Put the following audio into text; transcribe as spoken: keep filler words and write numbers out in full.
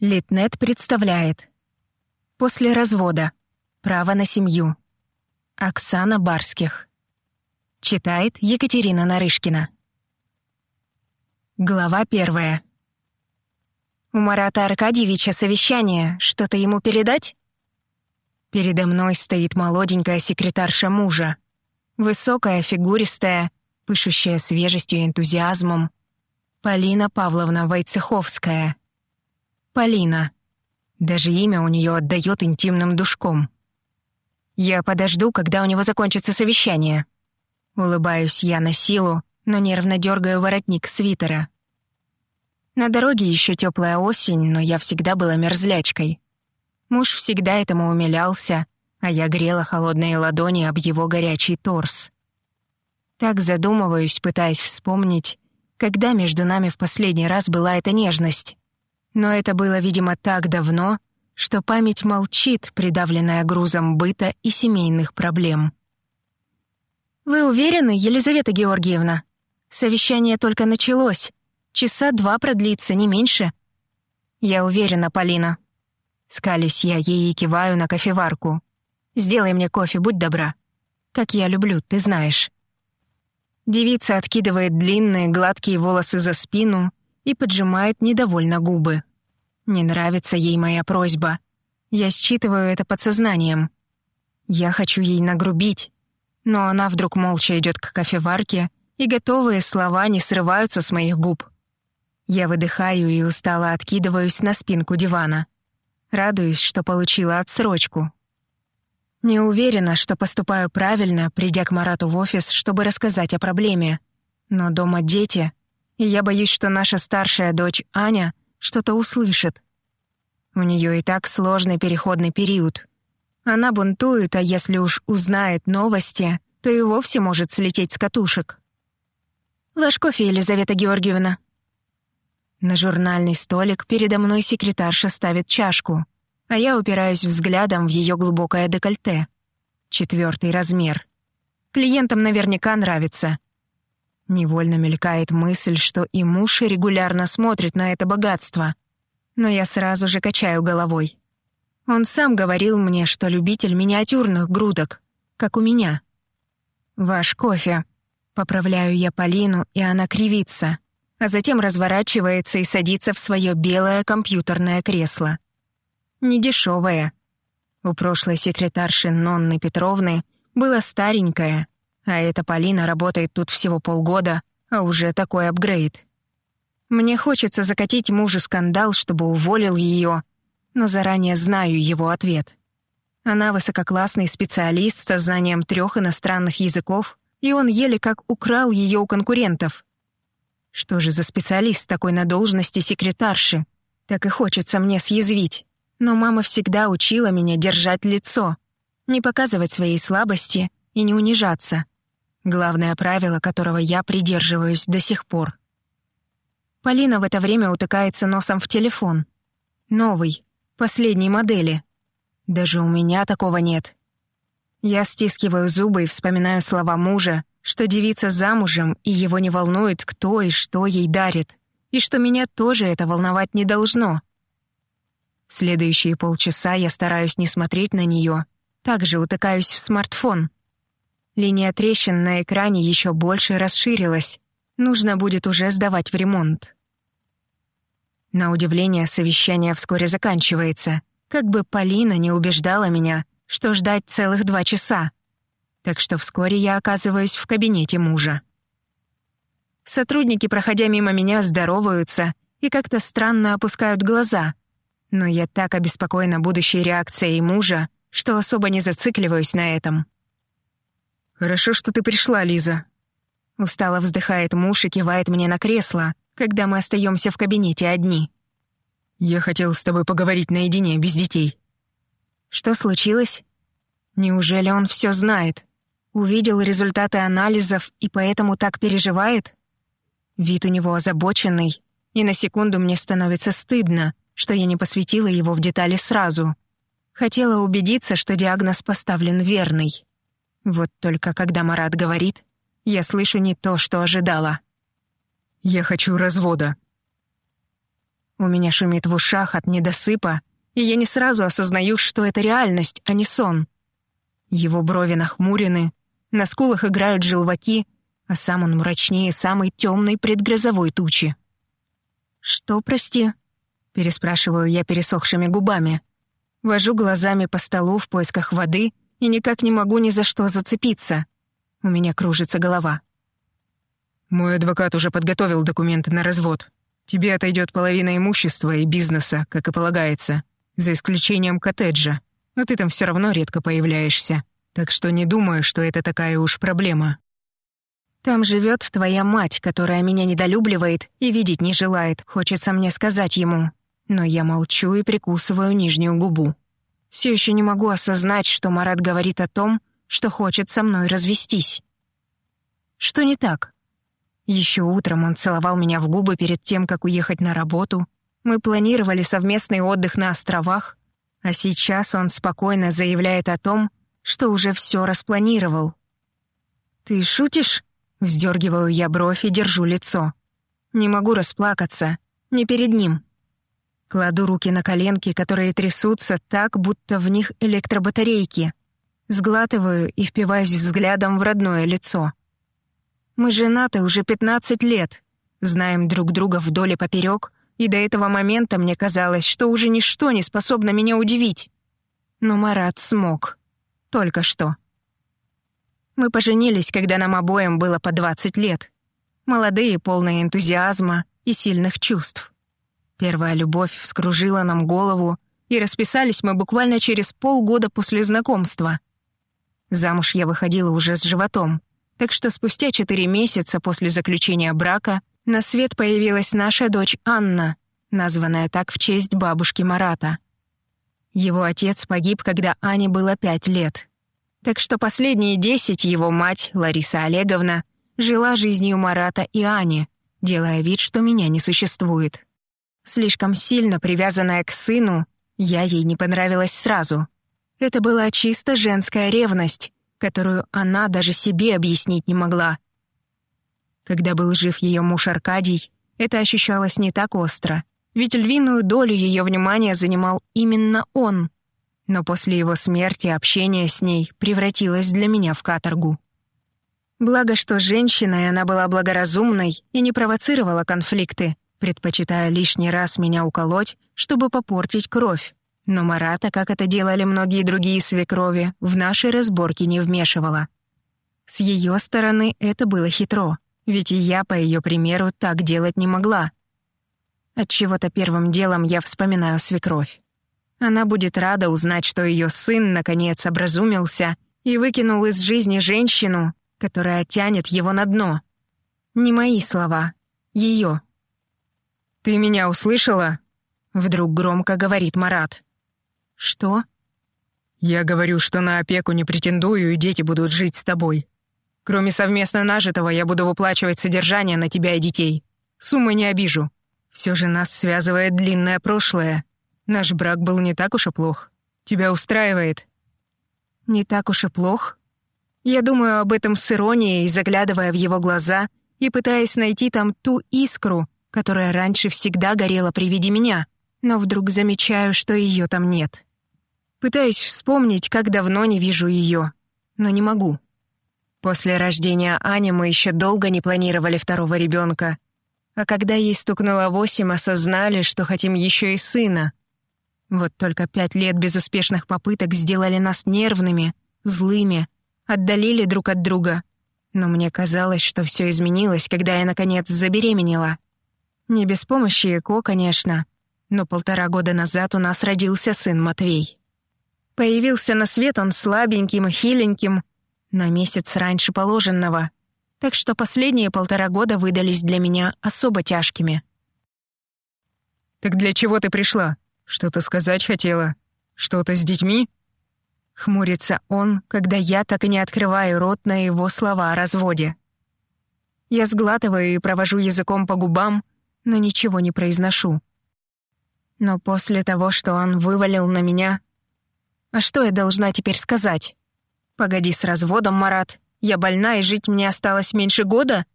Литнет представляет. После развода. Право на семью. Оксана Барских. Читает Екатерина Нарышкина. Глава первая. У Марата Аркадьевича совещание. Что-то ему передать? Передо мной стоит молоденькая секретарша мужа. Высокая, фигуристая, пышущая свежестью и энтузиазмом. Полина Павловна Войцеховская. Полина. Даже имя у нее отдает интимным душком. Я подожду, когда у него закончится совещание. Улыбаюсь я на силу, но нервно дергаю воротник свитера. На дороге еще теплая осень, но я всегда была мерзлячкой. Муж всегда этому умилялся, а я грела холодные ладони об его горячий торс. Так задумываюсь, пытаясь вспомнить, когда между нами в последний раз была эта нежность. Но это было, видимо, так давно, что память молчит, придавленная грузом быта и семейных проблем. «Вы уверены, Елизавета Георгиевна? Совещание только началось. Часа два продлится, не меньше». «Я уверена, Полина». Скалюсь я ей и киваю на кофеварку. «Сделай мне кофе, будь добра. Как я люблю, ты знаешь». Девица откидывает длинные гладкие волосы за спину и поджимает недовольно губы. Не нравится ей моя просьба. Я считываю это подсознанием. Я хочу ей нагрубить, но она вдруг молча идет к кофеварке, и готовые слова не срываются с моих губ. Я выдыхаю и устало откидываюсь на спинку дивана. Радуюсь, что получила отсрочку. Не уверена, что поступаю правильно, придя к Марату в офис, чтобы рассказать о проблеме. Но дома дети, и я боюсь, что наша старшая дочь Аня что-то услышит. У нее и так сложный переходный период. Она бунтует, а если уж узнает новости, то и вовсе может слететь с катушек. «Ваш кофе, Елизавета Георгиевна». На журнальный столик передо мной секретарша ставит чашку, а я упираюсь взглядом в ее глубокое декольте. Четвертый размер. Клиентам наверняка нравится. Невольно мелькает мысль, что и муж регулярно смотрит на это богатство. Но я сразу же качаю головой. Он сам говорил мне, что любитель миниатюрных грудок, как у меня. «Ваш кофе». Поправляю я Полину, и она кривится, а затем разворачивается и садится в свое белое компьютерное кресло. Недешевое. У прошлой секретарши Нонны Петровны было старенькое, а эта Полина работает тут всего полгода, а уже такой апгрейд. Мне хочется закатить мужу скандал, чтобы уволил ее, но заранее знаю его ответ. Она высококлассный специалист со знанием трех иностранных языков, и он еле как украл ее у конкурентов. Что же за специалист такой на должности секретарши? Так и хочется мне съязвить. Но мама всегда учила меня держать лицо, не показывать своей слабости и не унижаться. Главное правило, которого я придерживаюсь до сих пор. Полина в это время утыкается носом в телефон. Новый, последней модели. Даже у меня такого нет. Я стискиваю зубы и вспоминаю слова мужа, что девица замужем, и его не волнует, кто и что ей дарит, и что меня тоже это волновать не должно. Следующие полчаса я стараюсь не смотреть на нее, также утыкаюсь в смартфон. Линия трещин на экране еще больше расширилась. Нужно будет уже сдавать в ремонт. На удивление, совещание вскоре заканчивается, как бы Полина не убеждала меня, что ждать целых два часа. Так что вскоре я оказываюсь в кабинете мужа. Сотрудники, проходя мимо меня, здороваются и как-то странно опускают глаза, но я так обеспокоена будущей реакцией мужа, что особо не зацикливаюсь на этом. «Хорошо, что ты пришла, Лиза». Устало вздыхает муж и кивает мне на кресло, когда мы остаемся в кабинете одни. «Я хотел с тобой поговорить наедине, без детей». «Что случилось? Неужели он все знает? Увидел результаты анализов и поэтому так переживает?» Вид у него озабоченный, и на секунду мне становится стыдно, что я не посвятила его в детали сразу. Хотела убедиться, что диагноз поставлен верный. Вот только когда Марат говорит, я слышу не то, что ожидала. «Я хочу развода». У меня шумит в ушах от недосыпа, и я не сразу осознаю, что это реальность, а не сон. Его брови нахмурены, на скулах играют желваки, а сам он мрачнее самой темной предгрозовой тучи. «Что, прости?» — переспрашиваю я пересохшими губами. Вожу глазами по столу в поисках воды и никак не могу ни за что зацепиться. У меня кружится голова. «Мой адвокат уже подготовил документы на развод. Тебе отойдет половина имущества и бизнеса, как и полагается, за исключением коттеджа, но ты там все равно редко появляешься, так что не думаю, что это такая уж проблема». «Там живет твоя мать, которая меня недолюбливает и видеть не желает, хочется мне сказать ему». Но я молчу и прикусываю нижнюю губу. Все еще не могу осознать, что Марат говорит о том, что хочет со мной развестись. Что не так? Еще утром он целовал меня в губы перед тем, как уехать на работу. Мы планировали совместный отдых на островах, а сейчас он спокойно заявляет о том, что уже все распланировал. «Ты шутишь?» — вздергиваю я бровь и держу лицо. Не могу расплакаться, не перед ним. Кладу руки на коленки, которые трясутся так, будто в них электробатарейки. Сглатываю и впиваюсь взглядом в родное лицо. Мы женаты уже пятнадцать лет, знаем друг друга вдоль и поперек, и до этого момента мне казалось, что уже ничто не способно меня удивить. Но Марат смог. Только что. Мы поженились, когда нам обоим было по двадцать лет. Молодые, полные энтузиазма и сильных чувств. Первая любовь вскружила нам голову, и расписались мы буквально через полгода после знакомства. Замуж я выходила уже с животом, так что спустя четыре месяца после заключения брака на свет появилась наша дочь Анна, названная так в честь бабушки Марата. Его отец погиб, когда Ане было пять лет. Так что последние десять его мать, Лариса Олеговна, жила жизнью Марата и Ани, делая вид, что меня не существует. Слишком сильно привязанная к сыну, я ей не понравилась сразу. Это была чисто женская ревность, которую она даже себе объяснить не могла. Когда был жив ее муж Аркадий, это ощущалось не так остро, ведь львиную долю ее внимания занимал именно он. Но после его смерти общение с ней превратилось для меня в каторгу. Благо, что женщиной она была благоразумной и не провоцировала конфликты, предпочитая лишний раз меня уколоть, чтобы попортить кровь. Но Марата, как это делали многие другие свекрови, в наши разборки не вмешивала. С ее стороны это было хитро, ведь и я, по ее примеру, так делать не могла. Отчего-то первым делом я вспоминаю свекровь. Она будет рада узнать, что ее сын, наконец, образумился и выкинул из жизни женщину, которая тянет его на дно. Не мои слова, ее. «Ты меня услышала?» — вдруг громко говорит Марат. «Что?» «Я говорю, что на опеку не претендую, и дети будут жить с тобой. Кроме совместно нажитого, я буду выплачивать содержание на тебя и детей. Суммы не обижу. Все же нас связывает длинное прошлое. Наш брак был не так уж и плох. Тебя устраивает?» «Не так уж и плох?» Я думаю об этом с иронией, заглядывая в его глаза и пытаясь найти там ту искру, которая раньше всегда горела при виде меня, но вдруг замечаю, что ее там нет. Пытаюсь вспомнить, как давно не вижу ее, но не могу. После рождения Ани мы еще долго не планировали второго ребенка, а когда ей стукнуло восемь, осознали, что хотим еще и сына. Вот только пять лет безуспешных попыток сделали нас нервными, злыми, отдалили друг от друга. Но мне казалось, что все изменилось, когда я, наконец, забеременела. Не без помощи ЭКО, конечно, но полтора года назад у нас родился сын Матвей. Появился на свет он слабеньким и хиленьким, на месяц раньше положенного, так что последние полтора года выдались для меня особо тяжкими. «Так для чего ты пришла? Что-то сказать хотела? Что-то с детьми?» Хмурится он, когда я так и не открываю рот на его слова о разводе. Я сглатываю и провожу языком по губам, но ничего не произношу. Но после того, что он вывалил на меня... А что я должна теперь сказать? Погоди с разводом, Марат. Я больна, и жить мне осталось меньше года?